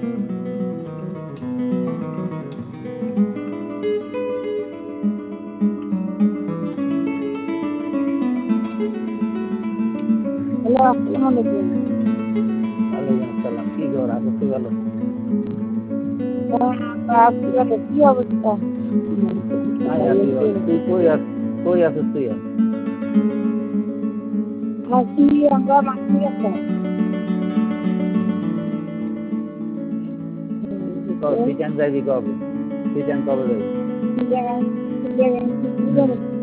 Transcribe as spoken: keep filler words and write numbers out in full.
Hello, আসসালামু আলাইকুম। ওয়ালাইকুম আসসালাম। কি খবর? আছো তো ভালো? আছি ভালো। কি অবস্থা? আই আছি ভালো। তুই কই আছ কই আছিস তুই এখন? আছি আমরা মাসিবাসায়। কবে সিজন যাবি কবে? সিজন কবে যাবি? কি জায়গায় কি জায়গায় কি জায়গায়